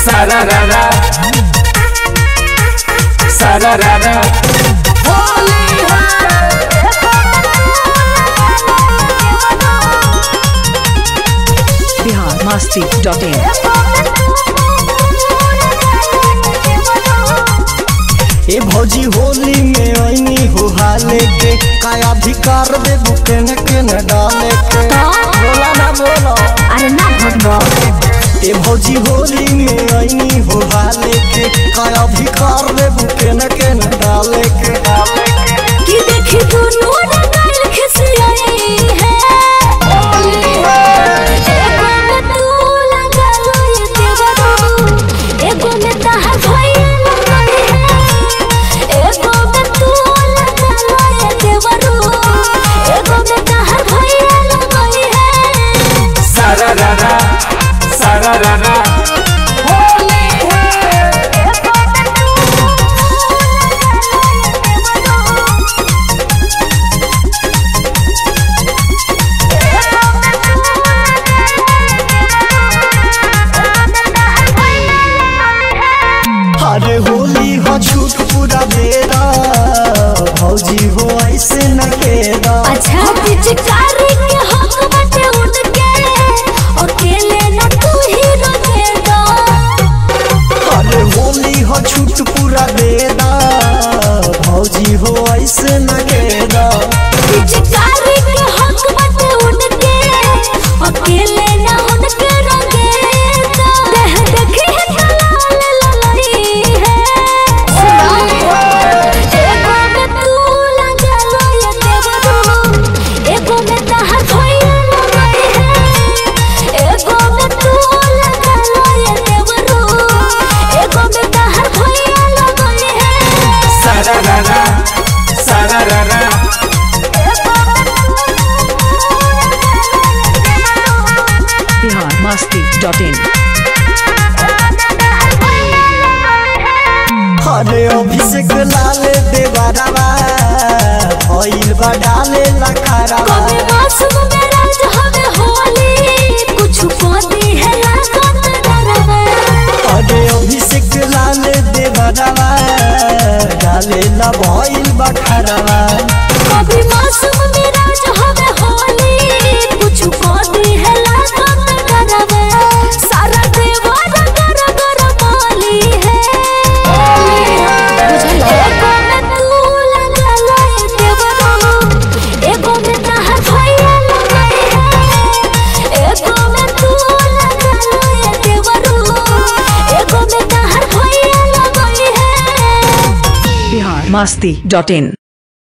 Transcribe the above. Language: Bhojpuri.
Sararara, sararara, होली है। biharmasti.in ए भौजी होली में आईनी हो हाले के का अधिकार दे बुकेन के न डाले के बोला ना बोला अरे ना भगवा ए भौजी होली में आईनी हो हाले के का अधिकार दे बुकेन के न डाले के कि देखी दोनों रंगल खिसियाई है होली है। एगो में तू लगल ये देवरो एगो में तहार भइया लगल है एगो में तू लगल ये देवरो एगो में तहार भइया लगल है Sararara, sararara, होली है। अरे होली हो छूट पूरा बेरा भौजी हो ऐसे न केरा अच्छा पिचकारी के हक बटे उनके अकेले न तू ही रोकेगा अरे होली हो छूट पूरा बेरा भौजी हो ऐसे न केरा पिचकारी के हक बटे उनके अकेले न उनके रोकेगा देह देखी है लाल ललई है एगो में तू लगल ये देवरो एगो में तहार भइया लगल है एगो में तू लगल ये देवरो एगो में तहार भइया लगल है Sararara, sararara, biharmasti.in अरे अभिषेक लाल देवरवा भइल बा डाले लखरवा कभी मौसम में राज हवे होली कुछ पाती है लागत डरवा अरे अभिषेक लाल देवरवा डाले ला भइल बा खरवा कभी मौसम में राज हवे होली कुछ पाती है लागत डरवा सारा देवर गर गर माली है एगो में तू लगल ये देवरो एगो में तहार भइया लगल है एगो में तू लगल ये देवरो एगो में तहार भइया लगल है biharmasti.in